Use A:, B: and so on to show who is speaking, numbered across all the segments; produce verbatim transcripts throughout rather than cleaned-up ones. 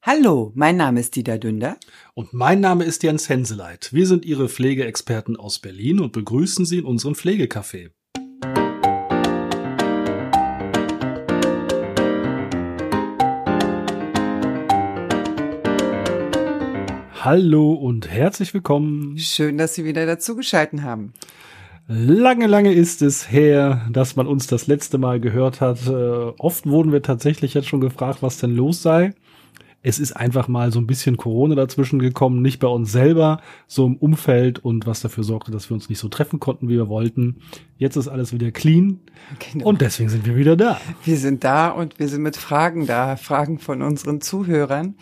A: Hallo, mein Name ist Dieter Dünder.
B: Und mein Name ist Jens Henseleit. Wir sind Ihre Pflegeexperten aus Berlin und begrüßen Sie in unserem Pflegecafé. Hallo und herzlich willkommen.
A: Schön, dass Sie wieder dazugeschaltet haben.
B: Lange, lange ist es her, dass man uns das letzte Mal gehört hat. Äh, oft wurden wir tatsächlich jetzt schon gefragt, was denn los sei. Es ist einfach mal so ein bisschen Corona dazwischen gekommen, nicht bei uns selber, so im Umfeld und was dafür sorgte, dass wir uns nicht so treffen konnten, wie wir wollten. Jetzt ist alles wieder clean genau. Und deswegen sind wir wieder da.
A: Wir sind da und wir sind mit Fragen da, Fragen von unseren Zuhörern.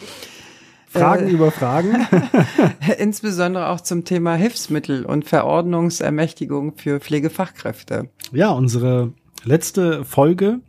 B: Fragen äh, über Fragen.
A: Insbesondere auch zum Thema Hilfsmittel und Verordnungsermächtigung für Pflegefachkräfte.
B: Ja, unsere letzte Folge,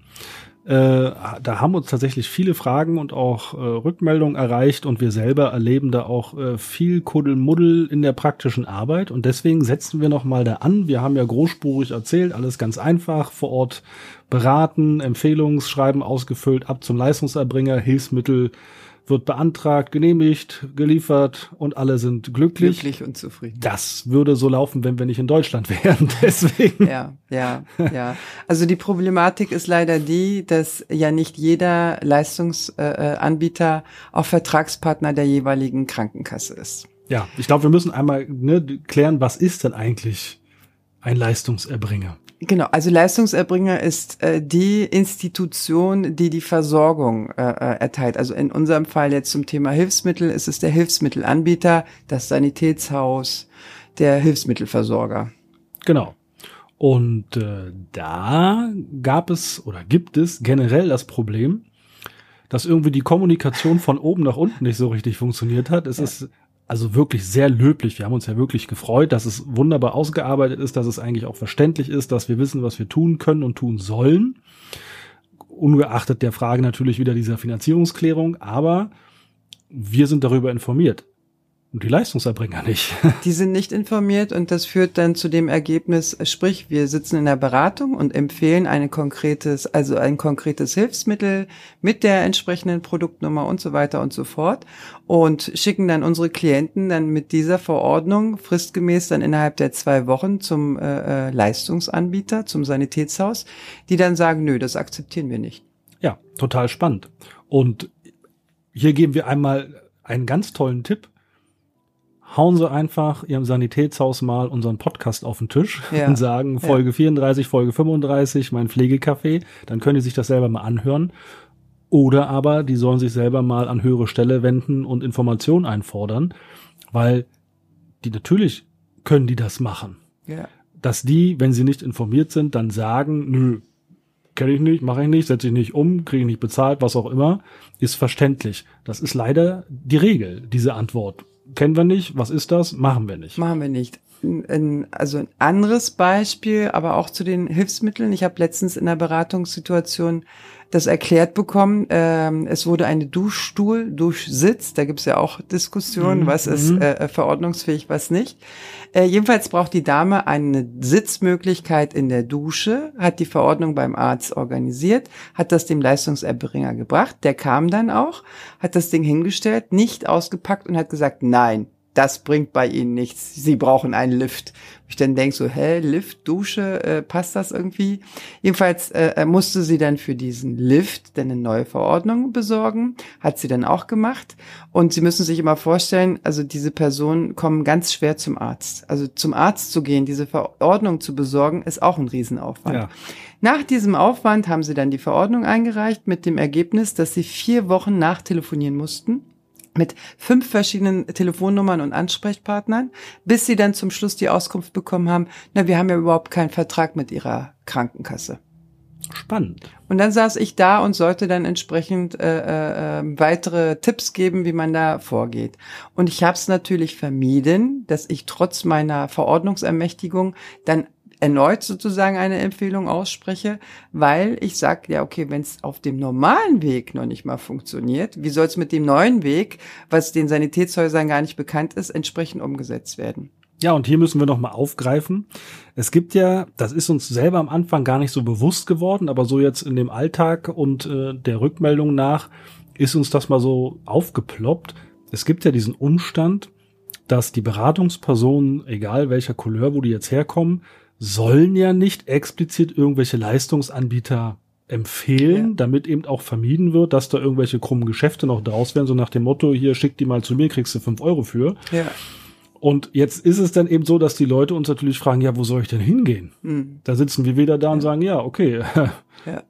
B: äh, da haben uns tatsächlich viele Fragen und auch äh, Rückmeldungen erreicht und wir selber erleben da auch äh, viel Kuddelmuddel in der praktischen Arbeit und deswegen setzen wir nochmal da an. Wir haben ja großspurig erzählt, alles ganz einfach, vor Ort beraten, Empfehlungsschreiben ausgefüllt, ab zum Leistungserbringer, Hilfsmittel wird beantragt, genehmigt, geliefert und alle sind glücklich.
A: Glücklich und zufrieden.
B: Das würde so laufen, wenn wir nicht in Deutschland wären. Deswegen.
A: Ja, ja, ja. Also die Problematik ist leider die, dass ja nicht jeder Leistungsanbieter auch Vertragspartner der jeweiligen Krankenkasse ist.
B: Ja, ich glaube, wir müssen einmal ne, klären, was ist denn eigentlich ein Leistungserbringer?
A: Genau, also Leistungserbringer ist äh, die Institution, die die Versorgung äh, erteilt. Also in unserem Fall jetzt zum Thema Hilfsmittel ist es der Hilfsmittelanbieter, das Sanitätshaus, der Hilfsmittelversorger.
B: Genau. Und äh, da gab es oder gibt es generell das Problem, dass irgendwie die Kommunikation von oben nach unten nicht so richtig funktioniert hat. Es ja. ist also wirklich sehr löblich. Wir haben uns ja wirklich gefreut, dass es wunderbar ausgearbeitet ist, dass es eigentlich auch verständlich ist, dass wir wissen, was wir tun können und tun sollen. Ungeachtet der Frage natürlich wieder dieser Finanzierungsklärung. Aber wir sind darüber informiert. Und die Leistungserbringer nicht.
A: Die sind nicht informiert und das führt dann zu dem Ergebnis, sprich, wir sitzen in der Beratung und empfehlen ein konkretes, also ein konkretes Hilfsmittel mit der entsprechenden Produktnummer und so weiter und so fort und schicken dann unsere Klienten dann mit dieser Verordnung fristgemäß dann innerhalb der zwei Wochen zum äh, Leistungsanbieter, zum Sanitätshaus, die dann sagen, nö, das akzeptieren wir nicht.
B: Ja, total spannend. Und hier geben wir einmal einen ganz tollen Tipp. Hauen Sie einfach Ihrem Sanitätshaus mal unseren Podcast auf den Tisch ja. und sagen Folge ja. vierunddreißig, Folge fünfunddreißig, mein Pflegecafé, dann können die sich das selber mal anhören. Oder aber die sollen sich selber mal an höhere Stelle wenden und Informationen einfordern, weil die natürlich können die das machen.
A: Ja.
B: Dass die, wenn sie nicht informiert sind, dann sagen, nö, kenne ich nicht, mache ich nicht, setze ich nicht um, kriege ich nicht bezahlt, was auch immer, ist verständlich. Das ist leider die Regel, diese Antwort. Kennen wir nicht, was ist das? Machen wir nicht.
A: Machen wir nicht. Ein, also ein anderes Beispiel, aber auch zu den Hilfsmitteln. Ich habe letztens in einer Beratungssituation das erklärt bekommen. Ähm, es wurde eine Duschstuhl, Duschsitz, da gibt's ja auch Diskussionen, mhm. was ist äh, verordnungsfähig, was nicht. Äh, jedenfalls braucht die Dame eine Sitzmöglichkeit in der Dusche, hat die Verordnung beim Arzt organisiert, hat das dem Leistungserbringer gebracht. Der kam dann auch, hat das Ding hingestellt, nicht ausgepackt und hat gesagt, nein, das bringt bei Ihnen nichts. Sie brauchen einen Lift. Ich dann denke so, hä, Lift, Dusche, äh, passt das irgendwie? Jedenfalls äh, musste sie dann für diesen Lift dann eine neue Verordnung besorgen. Hat sie dann auch gemacht. Und Sie müssen sich immer vorstellen, also diese Personen kommen ganz schwer zum Arzt. Also zum Arzt zu gehen, diese Verordnung zu besorgen, ist auch ein Riesenaufwand. Ja. Nach diesem Aufwand haben sie dann die Verordnung eingereicht mit dem Ergebnis, dass sie vier Wochen nachtelefonieren mussten. Mit fünf verschiedenen Telefonnummern und Ansprechpartnern, bis sie dann zum Schluss die Auskunft bekommen haben, na, wir haben ja überhaupt keinen Vertrag mit ihrer Krankenkasse.
B: Spannend.
A: Und dann saß ich da und sollte dann entsprechend äh, äh, weitere Tipps geben, wie man da vorgeht. Und ich habe es natürlich vermieden, dass ich trotz meiner Verordnungsermächtigung dann erneut sozusagen eine Empfehlung ausspreche, weil ich sage, ja okay, wenn es auf dem normalen Weg noch nicht mal funktioniert, wie soll es mit dem neuen Weg, was den Sanitätshäusern gar nicht bekannt ist, entsprechend umgesetzt werden?
B: Ja, und hier müssen wir nochmal aufgreifen. Es gibt ja, das ist uns selber am Anfang gar nicht so bewusst geworden, aber so jetzt in dem Alltag und äh, der Rückmeldung nach, ist uns das mal so aufgeploppt. Es gibt ja diesen Umstand, dass die Beratungspersonen, egal welcher Couleur, wo die jetzt herkommen, sollen ja nicht explizit irgendwelche Leistungsanbieter empfehlen, ja. damit eben auch vermieden wird, dass da irgendwelche krummen Geschäfte noch draus werden, so nach dem Motto, hier, schick die mal zu mir, kriegst du fünf Euro für. Ja. Und jetzt ist es dann eben so, dass die Leute uns natürlich fragen, ja, wo soll ich denn hingehen? Mhm. Da sitzen wir wieder da ja. und sagen, ja, okay, ja.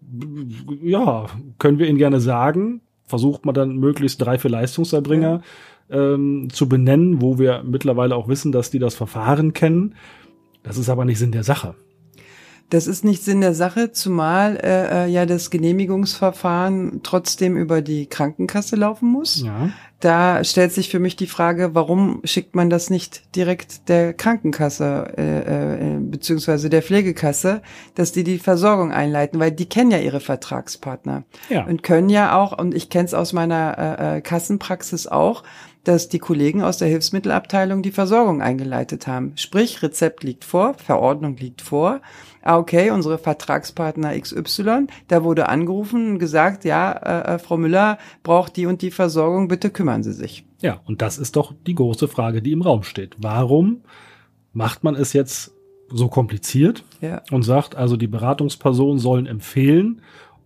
B: ja, können wir Ihnen gerne sagen, versucht man dann möglichst drei, vier Leistungserbringer ja. ähm, zu benennen, wo wir mittlerweile auch wissen, dass die das Verfahren kennen. Das ist aber nicht Sinn der Sache.
A: Das ist nicht Sinn der Sache, zumal äh, ja das Genehmigungsverfahren trotzdem über die Krankenkasse laufen muss. Ja. Da stellt sich für mich die Frage, warum schickt man das nicht direkt der Krankenkasse äh, äh, beziehungsweise der Pflegekasse, dass die die Versorgung einleiten, weil die kennen ja ihre Vertragspartner ja. und können ja auch, und ich kenne es aus meiner äh, Kassenpraxis auch, dass die Kollegen aus der Hilfsmittelabteilung die Versorgung eingeleitet haben. Sprich, Rezept liegt vor, Verordnung liegt vor. Ah, okay, unsere Vertragspartner X Y, da wurde angerufen und gesagt, ja, äh, Frau Müller braucht die und die Versorgung, bitte kümmern Sie sich.
B: Ja, und das ist doch die große Frage, die im Raum steht. Warum macht man es jetzt so kompliziert ja. und sagt, also die Beratungspersonen sollen empfehlen,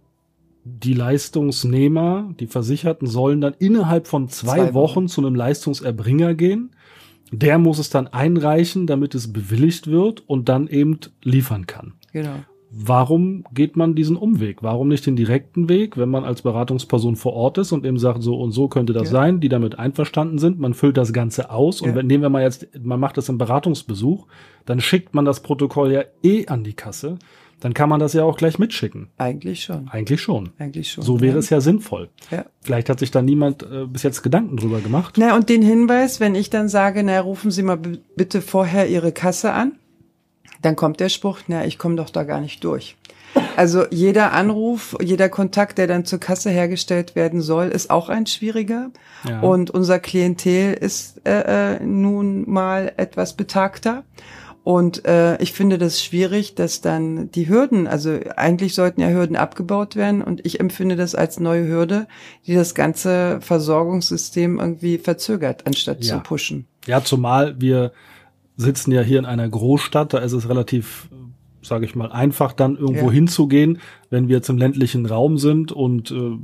B: die Leistungsnehmer, die Versicherten sollen dann innerhalb von zwei, zwei Wochen. Wochen zu einem Leistungserbringer gehen. Der muss es dann einreichen, damit es bewilligt wird und dann eben liefern kann.
A: Genau.
B: Warum geht man diesen Umweg? Warum nicht den direkten Weg, wenn man als Beratungsperson vor Ort ist und eben sagt, so und so könnte das ja. sein, die damit einverstanden sind, man füllt das Ganze aus ja. und wenn, nehmen wir mal jetzt, man macht das im Beratungsbesuch, dann schickt man das Protokoll ja eh an die Kasse. Dann kann man das ja auch gleich mitschicken.
A: Eigentlich schon.
B: Eigentlich schon.
A: Eigentlich schon.
B: So wäre
A: ja.
B: es ja sinnvoll.
A: Ja.
B: Vielleicht hat sich da niemand äh, bis jetzt Gedanken drüber gemacht.
A: Na, und den Hinweis, wenn ich dann sage, na, rufen Sie mal b- bitte vorher Ihre Kasse an, dann kommt der Spruch, na, ich komme doch da gar nicht durch. Also jeder Anruf, jeder Kontakt, der dann zur Kasse hergestellt werden soll, ist auch ein schwieriger. Ja. Und unser Klientel ist äh, äh, nun mal etwas betagter. Und äh, ich finde das schwierig, dass dann die Hürden, also eigentlich sollten ja Hürden abgebaut werden und ich empfinde das als neue Hürde, die das ganze Versorgungssystem irgendwie verzögert, anstatt ja. zu pushen.
B: Ja, zumal wir sitzen ja hier in einer Großstadt, da ist es relativ, sage ich mal, einfach dann irgendwo ja. hinzugehen, wenn wir jetzt im ländlichen Raum sind und äh,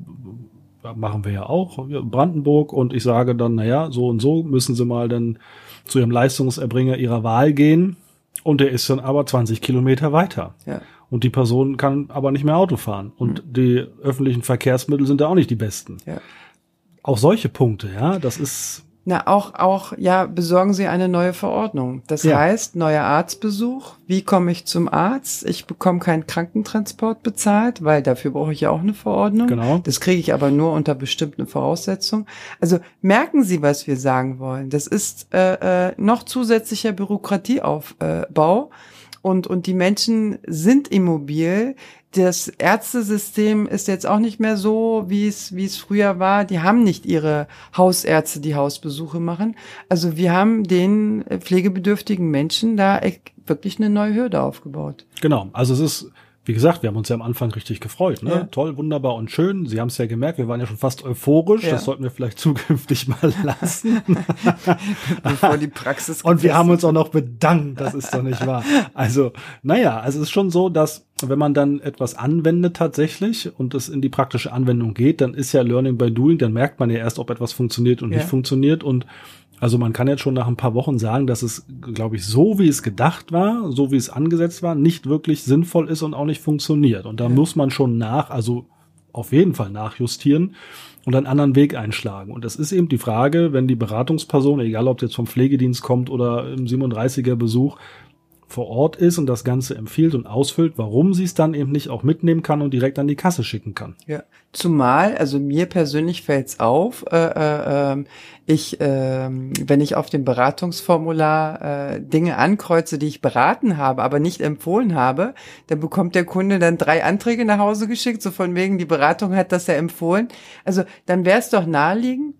B: machen wir ja auch, Brandenburg, und ich sage dann, naja, so und so müssen Sie mal dann zu Ihrem Leistungserbringer Ihrer Wahl gehen. Und der ist dann aber zwanzig Kilometer weiter. Ja. Und die Person kann aber nicht mehr Auto fahren. Und mhm. die öffentlichen Verkehrsmittel sind da auch nicht die besten. Ja. Auch solche Punkte, ja, das ist...
A: Na, auch, auch, ja, besorgen Sie eine neue Verordnung. Das ja. heißt, neuer Arztbesuch. Wie komme ich zum Arzt? Ich bekomme keinen Krankentransport bezahlt, weil dafür brauche ich ja auch eine Verordnung.
B: Genau.
A: Das kriege ich aber nur unter bestimmten Voraussetzungen. Also merken Sie, was wir sagen wollen. Das ist äh, äh, noch zusätzlicher Bürokratieaufbau. Und, und die Menschen sind immobil. Das Ärztesystem ist jetzt auch nicht mehr so, wie es, wie es früher war. Die haben nicht ihre Hausärzte, die Hausbesuche machen. Also wir haben den pflegebedürftigen Menschen da wirklich eine neue Hürde aufgebaut.
B: Genau. Also es ist, wie gesagt, wir haben uns ja am Anfang richtig gefreut. Ne? Ja. Toll, wunderbar und schön. Sie haben es ja gemerkt, wir waren ja schon fast euphorisch. Ja. Das sollten wir vielleicht zukünftig mal lassen.
A: Bevor die Praxis
B: Und wir haben uns auch noch bedankt. Das ist doch nicht wahr. Also, naja, also es ist schon so, dass wenn man dann etwas anwendet tatsächlich und es in die praktische Anwendung geht, dann ist ja Learning by Doing. Dann merkt man ja erst, ob etwas funktioniert und ja. nicht funktioniert. Und also man kann jetzt schon nach ein paar Wochen sagen, dass es, glaube ich, so wie es gedacht war, so wie es angesetzt war, nicht wirklich sinnvoll ist und auch nicht funktioniert. Und da ja. muss man schon nach, also auf jeden Fall nachjustieren und einen anderen Weg einschlagen. Und das ist eben die Frage, wenn die Beratungsperson, egal ob jetzt vom Pflegedienst kommt oder im siebenunddreißiger Besuch, vor Ort ist und das Ganze empfiehlt und ausfüllt, warum sie es dann eben nicht auch mitnehmen kann und direkt an die Kasse schicken kann.
A: Ja, zumal, also mir persönlich fällt's auf, äh, äh, ich, äh, wenn ich auf dem Beratungsformular äh, Dinge ankreuze, die ich beraten habe, aber nicht empfohlen habe, dann bekommt der Kunde dann drei Anträge nach Hause geschickt, so von wegen, die Beratung hat das ja empfohlen. Also dann wäre es doch naheliegend,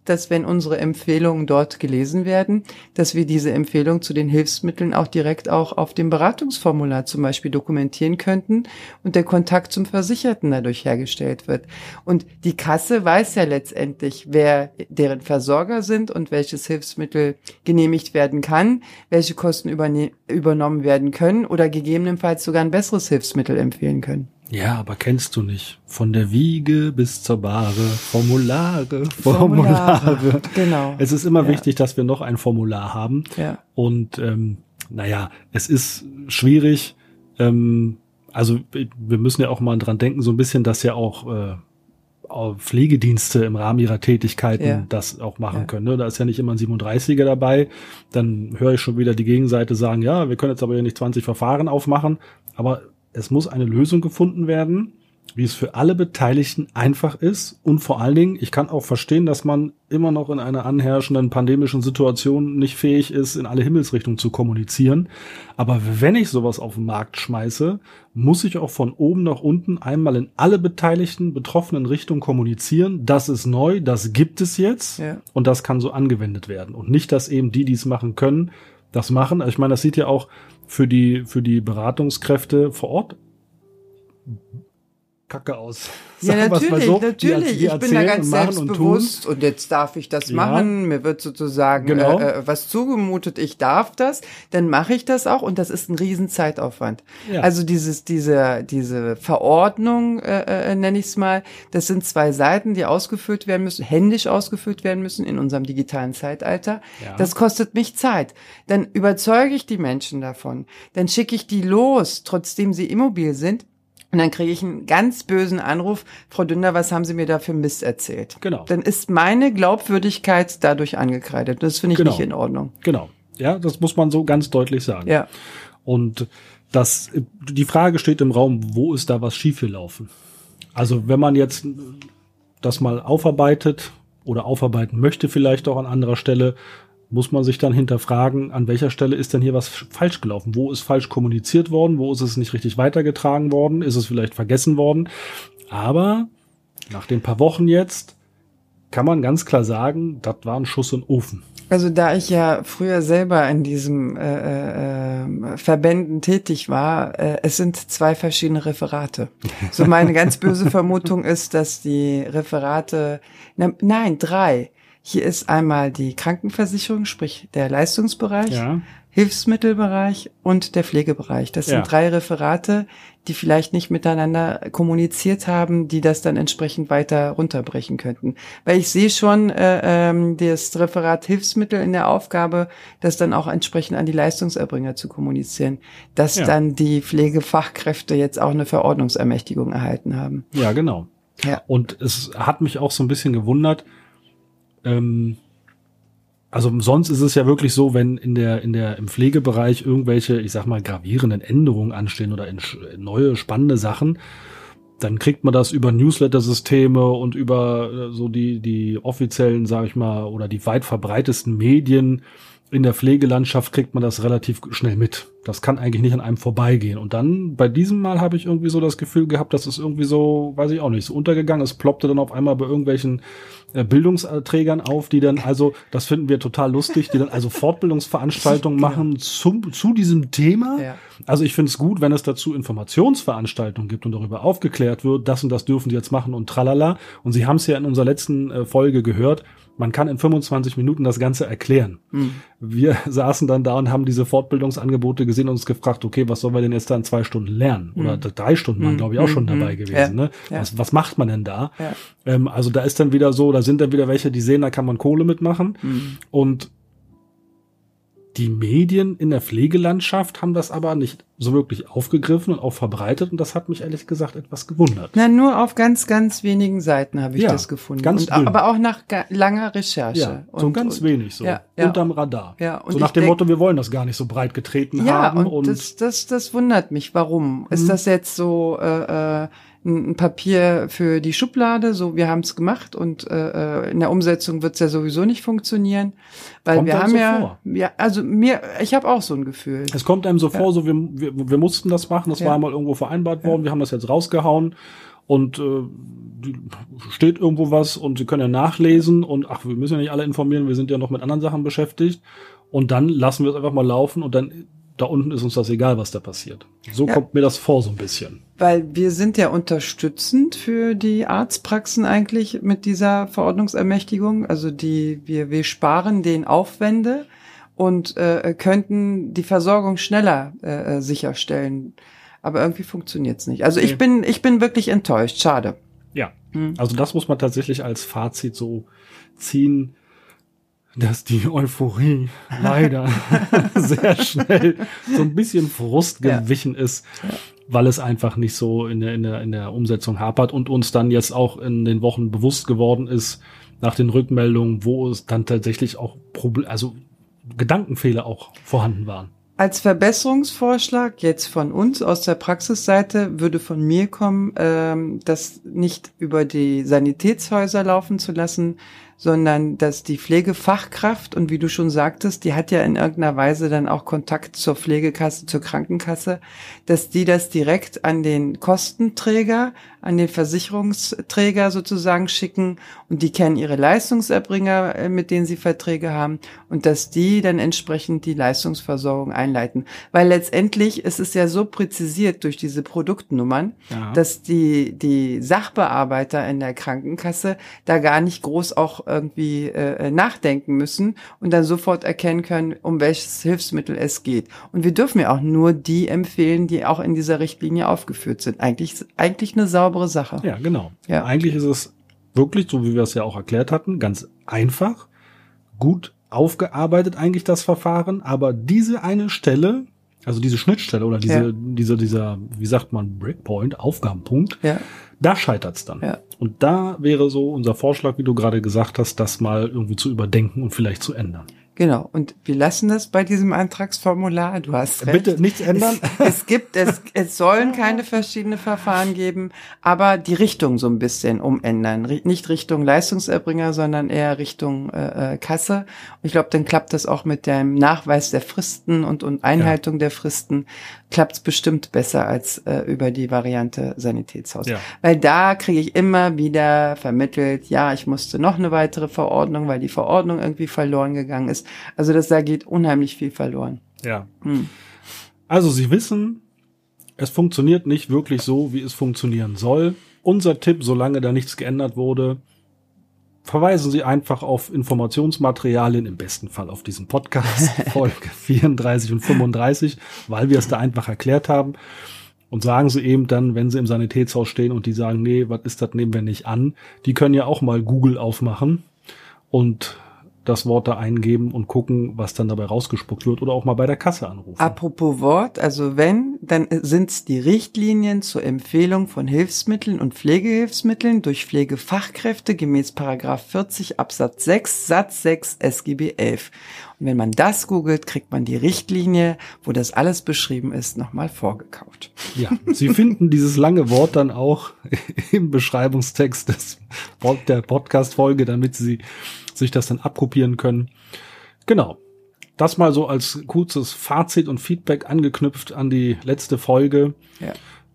A: dass wenn unsere Empfehlungen dort gelesen werden, dass wir diese Empfehlung zu den Hilfsmitteln auch direkt auch auf dem Beratungsformular zum Beispiel dokumentieren könnten und der Kontakt zum Versicherten dadurch hergestellt wird. Und die Kasse weiß ja letztendlich, wer deren Versorger sind und welches Hilfsmittel genehmigt werden kann, welche Kosten überne- übernommen werden können oder gegebenenfalls sogar ein besseres Hilfsmittel empfehlen können.
B: Ja, aber kennst du nicht. Von der Wiege bis zur Bahre, Formulare, Formulare. Formulare.
A: Genau.
B: Es ist immer
A: ja.
B: wichtig, dass wir noch ein Formular haben.
A: Ja.
B: Und ähm, naja, es ist schwierig. Ähm, also wir müssen ja auch mal dran denken, so ein bisschen, dass ja auch äh, Pflegedienste im Rahmen ihrer Tätigkeiten
A: ja.
B: das auch machen
A: ja.
B: können. Ne? Da ist ja nicht immer ein siebenunddreißiger dabei. Dann höre ich schon wieder die Gegenseite sagen, ja, wir können jetzt aber hier nicht zwanzig Verfahren aufmachen. Aber es muss eine Lösung gefunden werden, wie es für alle Beteiligten einfach ist. Und vor allen Dingen, ich kann auch verstehen, dass man immer noch in einer anherrschenden pandemischen Situation nicht fähig ist, in alle Himmelsrichtungen zu kommunizieren. Aber wenn ich sowas auf den Markt schmeiße, muss ich auch von oben nach unten einmal in alle beteiligten betroffenen Richtungen kommunizieren. Das ist neu, das gibt es jetzt
A: ja.
B: und das kann so angewendet werden. Und nicht, dass eben die, die es machen können, das machen. Also ich meine, das sieht ja auch für die, für die Beratungskräfte vor Ort kacke aus.
A: Ja,
B: Sagen wir's
A: natürlich,
B: mal so.
A: natürlich.
B: Die, die
A: ich bin da ganz
B: und machen
A: selbstbewusst und, und jetzt darf ich das
B: Ja.
A: machen. Mir wird sozusagen
B: Genau.
A: äh, was zugemutet, ich darf das, dann mache ich das auch und das ist ein riesen Zeitaufwand.
B: Ja.
A: Also dieses, diese, diese Verordnung, äh, äh, nenne ich es mal, das sind zwei Seiten, die ausgefüllt werden müssen, händisch ausgefüllt werden müssen in unserem digitalen Zeitalter.
B: Ja.
A: Das kostet mich Zeit. Dann überzeuge ich die Menschen davon. Dann schicke ich die los, trotzdem sie immobil sind. Und dann kriege ich einen ganz bösen Anruf, Frau Dünder, was haben Sie mir da für Mist erzählt?
B: Genau.
A: Dann ist meine Glaubwürdigkeit dadurch angekreidet. Das finde ich
B: Genau.
A: nicht in Ordnung.
B: Genau. Ja, das muss man so ganz deutlich sagen.
A: Ja.
B: Und das, die Frage steht im Raum, wo ist da was schiefgelaufen? Also wenn man jetzt das mal aufarbeitet oder aufarbeiten möchte vielleicht auch an anderer Stelle, muss man sich dann hinterfragen, an welcher Stelle ist denn hier was falsch gelaufen? Wo ist falsch kommuniziert worden? Wo ist es nicht richtig weitergetragen worden? Ist es vielleicht vergessen worden? Aber nach den paar Wochen jetzt kann man ganz klar sagen, das war ein Schuss in den Ofen.
A: Also da ich ja früher selber in diesem äh, äh, Verbänden tätig war, äh, es sind zwei verschiedene Referate. So meine ganz böse Vermutung ist, dass die Referate, na, nein, drei. Hier ist einmal die Krankenversicherung, sprich der Leistungsbereich,
B: Ja.
A: Hilfsmittelbereich und der Pflegebereich. Das sind
B: Ja.
A: drei Referate, die vielleicht nicht miteinander kommuniziert haben, die das dann entsprechend weiter runterbrechen könnten. Weil ich sehe schon äh, ähm, das Referat Hilfsmittel in der Aufgabe, das dann auch entsprechend an die Leistungserbringer zu kommunizieren, dass
B: Ja.
A: dann die Pflegefachkräfte jetzt auch eine Verordnungsermächtigung erhalten haben.
B: Ja, genau.
A: Ja.
B: Und es hat mich auch so ein bisschen gewundert, ähm, also sonst ist es ja wirklich so, wenn in der in der im Pflegebereich irgendwelche, ich sag mal, gravierenden Änderungen anstehen oder in neue spannende Sachen, dann kriegt man das über Newsletter-Systeme und über äh, so die die offiziellen, sage ich mal, oder die weit verbreitesten Medien in der Pflegelandschaft kriegt man das relativ schnell mit. Das kann eigentlich nicht an einem vorbeigehen. Und dann, bei diesem Mal habe ich irgendwie so das Gefühl gehabt, dass es irgendwie so, weiß ich auch nicht, so untergegangen. Es ploppte dann auf einmal bei irgendwelchen äh, Bildungsträgern auf, die dann, also, das finden wir total lustig, die dann also Fortbildungsveranstaltungen machen zum, zu diesem Thema.
A: Ja.
B: Also ich finde es gut, wenn es dazu Informationsveranstaltungen gibt und darüber aufgeklärt wird, das und das dürfen sie jetzt machen und tralala. Und Sie haben es ja in unserer letzten äh, Folge gehört, man kann in fünfundzwanzig Minuten das Ganze erklären.
A: Mhm.
B: Wir saßen dann da und haben diese Fortbildungsangebote gesehen und uns gefragt, okay, was sollen wir denn jetzt da in zwei Stunden lernen? Oder
A: Mhm.
B: drei Stunden waren, glaube ich, auch schon
A: Mhm.
B: dabei gewesen.
A: Ja.
B: Ne?
A: Ja.
B: Was, was macht man denn da?
A: Ja.
B: Ähm, also da ist dann wieder so, da sind dann wieder welche, die sehen, da kann man Kohle mitmachen.
A: Mhm.
B: Und die Medien in der Pflegelandschaft haben das aber nicht so wirklich aufgegriffen und auch verbreitet. Und das hat mich ehrlich gesagt etwas gewundert.
A: Na, nur auf ganz, ganz wenigen Seiten habe ich
B: Ja,
A: das gefunden.
B: ganz
A: und,
B: dünn.
A: aber auch nach ga- langer Recherche.
B: Ja,
A: und,
B: so ganz
A: und,
B: wenig so.
A: Ja, ja.
B: Unterm Radar.
A: Ja, und
B: so nach
A: ich
B: dem
A: denk-
B: Motto, wir wollen das gar nicht so breit getreten
A: Ja,
B: haben.
A: und,
B: Und,
A: das, das, das wundert mich. Warum? Ist
B: Mhm.
A: das jetzt so äh, äh, ein ein Papier für die Schublade? So, wir haben es gemacht und äh, äh, in der Umsetzung wird es ja sowieso nicht funktionieren, weil
B: Kommt
A: wir
B: einem
A: haben
B: so
A: ja,
B: vor.
A: ja, also mir, ich habe auch so ein Gefühl.
B: es kommt einem so vor, so wir, wir, wir mussten das machen, das
A: Ja.
B: war einmal irgendwo vereinbart worden, wir haben das jetzt rausgehauen und äh, steht irgendwo was und Sie können ja nachlesen und ach, wir müssen ja nicht alle informieren, wir sind ja noch mit anderen Sachen beschäftigt und dann lassen wir es einfach mal laufen und dann da unten ist uns das egal, was da passiert. So ja. kommt mir das vor so ein bisschen.
A: Weil wir sind ja unterstützend für die Arztpraxen eigentlich mit dieser Verordnungsermächtigung. Also die wir wir sparen den Aufwände und äh, könnten die Versorgung schneller äh, sicherstellen. Aber irgendwie funktioniert's nicht. Also okay. ich bin ich bin wirklich enttäuscht. Schade.
B: Ja, hm. also das muss man tatsächlich als Fazit so ziehen, dass die Euphorie leider sehr schnell so ein bisschen Frust gewichen ja. ist, ja. weil es einfach nicht so in der, in der, in der Umsetzung hapert und uns dann jetzt auch in den Wochen bewusst geworden ist, nach den Rückmeldungen, wo es dann tatsächlich auch Problem, also Gedankenfehler auch vorhanden waren.
A: Als Verbesserungsvorschlag jetzt von uns aus der Praxisseite würde von mir kommen, ähm, das nicht über die Sanitätshäuser laufen zu lassen, sondern dass die Pflegefachkraft, und wie du schon sagtest, die hat ja in irgendeiner Weise dann auch Kontakt zur Pflegekasse, zur Krankenkasse, dass die das direkt an den Kostenträger, an den Versicherungsträger sozusagen schicken und die kennen ihre Leistungserbringer, mit denen sie Verträge haben und dass die dann entsprechend die Leistungsversorgung einleiten. Weil letztendlich ist es ja so präzisiert durch diese Produktnummern, ja. dass die, die Sachbearbeiter in der Krankenkasse da gar nicht groß auch irgendwie äh, nachdenken müssen und dann sofort erkennen können, um welches Hilfsmittel es geht. Und wir dürfen ja auch nur die empfehlen, die auch in dieser Richtlinie aufgeführt sind. Eigentlich, eigentlich eine saubere Sache.
B: Ja, genau. Ja. Eigentlich ist es wirklich, so wie wir es ja auch erklärt hatten, ganz einfach, gut aufgearbeitet eigentlich das Verfahren, aber diese eine Stelle, also diese Schnittstelle oder diese, ja. diese, dieser, wie sagt man, Breakpoint, Aufgabenpunkt, ja. da scheitert's dann. Ja. Und da wäre so unser Vorschlag, wie du gerade gesagt hast, das mal irgendwie zu überdenken und vielleicht zu ändern.
A: Genau. Und wir lassen das bei diesem Antragsformular. Du hast recht.
B: Bitte nichts ändern.
A: Es, es gibt, es, es sollen keine verschiedenen Verfahren geben, aber die Richtung so ein bisschen umändern. Nicht Richtung Leistungserbringer, sondern eher Richtung äh, Kasse. Und ich glaube, dann klappt das auch mit dem Nachweis der Fristen und, und Einhaltung ja. der Fristen. Klappt's bestimmt besser als äh, über die Variante Sanitätshaus. Ja. Weil da kriege ich immer wieder vermittelt, ja, ich musste noch eine weitere Verordnung, weil die Verordnung irgendwie verloren gegangen ist. Also das da geht unheimlich viel verloren.
B: Ja. Hm. Also Sie wissen, es funktioniert nicht wirklich so, wie es funktionieren soll. Unser Tipp, solange da nichts geändert wurde, verweisen Sie einfach auf Informationsmaterialien, im besten Fall auf diesen Podcast, Folge vierunddreißig und fünfunddreißig, weil wir es da einfach erklärt haben. Und sagen Sie eben dann, wenn Sie im Sanitätshaus stehen und die sagen, nee, was ist das, nehmen wir nicht an. Die können ja auch mal Google aufmachen und das Wort da eingeben und gucken, was dann dabei rausgespuckt wird oder auch mal bei der Kasse anrufen.
A: Apropos Wort, also wenn, dann sind es die Richtlinien zur Empfehlung von Hilfsmitteln und Pflegehilfsmitteln durch Pflegefachkräfte gemäß Paragraph vierzig Absatz sechs Satz sechs S G B elf. Und wenn man das googelt, kriegt man die Richtlinie, wo das alles beschrieben ist, nochmal vorgekaut.
B: Ja, Sie finden dieses lange Wort dann auch im Beschreibungstext des, der Podcast-Folge, damit Sie sich das dann abkopieren können. Genau. Das mal so als kurzes Fazit und Feedback angeknüpft an die letzte Folge. Ja.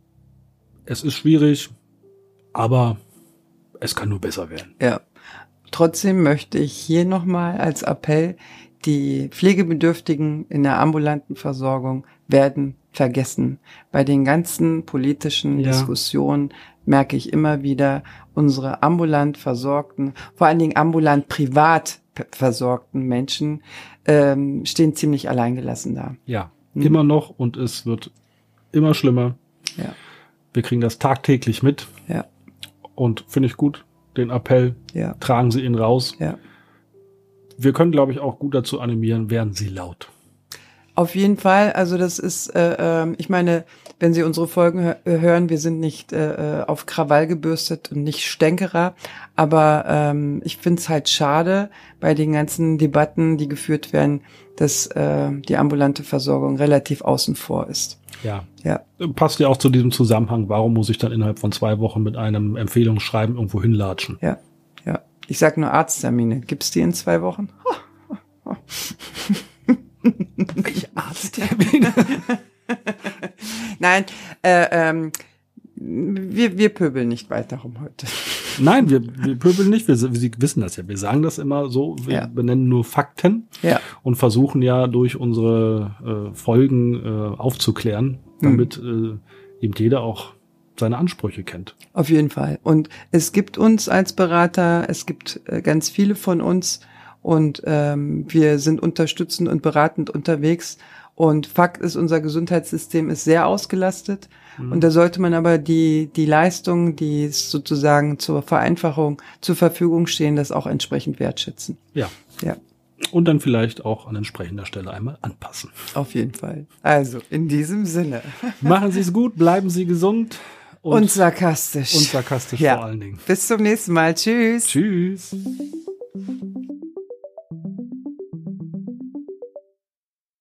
B: Es ist schwierig, aber es kann nur besser werden.
A: Ja. Trotzdem möchte ich hier nochmal als Appell, die Pflegebedürftigen in der ambulanten Versorgung werden vergessen. Bei den ganzen politischen ja. Diskussionen merke ich immer wieder, unsere ambulant versorgten, vor allen Dingen ambulant privat versorgten Menschen ähm, stehen ziemlich alleingelassen da.
B: Ja, hm. immer noch und es wird immer schlimmer. Ja. Wir kriegen das tagtäglich mit. Ja. Und finde ich gut, den Appell, ja. tragen Sie ihn raus. Ja. Wir können, glaube ich, auch gut dazu animieren, werden Sie laut.
A: Auf jeden Fall, also das ist, äh, äh, ich meine, wenn Sie unsere Folgen hö- hören, wir sind nicht äh, auf Krawall gebürstet und nicht Stänkerer, aber ähm, ich finde es halt schade bei den ganzen Debatten, die geführt werden, dass äh, die ambulante Versorgung relativ außen vor ist.
B: Ja. ja, passt ja auch zu diesem Zusammenhang, warum muss ich dann innerhalb von zwei Wochen mit einem Empfehlungsschreiben irgendwo hinlatschen?
A: Ja, ja. Ich sag nur Arzttermine. Gibt's die in zwei Wochen?
B: Welche Arzttermine?
A: Nein, äh, ähm, wir, wir pöbeln nicht weiter rum heute.
B: Nein, wir, wir pöbeln nicht. Wir, Sie wissen das ja. Wir sagen das immer so. Wir
A: Ja.
B: benennen nur Fakten
A: Ja.
B: und versuchen ja durch unsere äh, Folgen äh, aufzuklären, damit äh, eben jeder auch seine Ansprüche kennt.
A: Auf jeden Fall. Und es gibt uns als Berater, es gibt äh, ganz viele von uns und ähm, wir sind unterstützend und beratend unterwegs. Und Fakt ist, unser Gesundheitssystem ist sehr ausgelastet. Mhm. Und da sollte man aber die die Leistungen, die sozusagen zur Vereinfachung zur Verfügung stehen, das auch entsprechend wertschätzen.
B: Ja.
A: Ja.
B: Und dann vielleicht auch an entsprechender Stelle einmal anpassen.
A: Auf jeden Fall. Also, in diesem Sinne.
B: Machen Sie es gut, bleiben Sie gesund.
A: Und, und sarkastisch.
B: Und sarkastisch
A: ja.
B: vor allen Dingen.
A: Bis zum nächsten Mal. Tschüss.
B: Tschüss.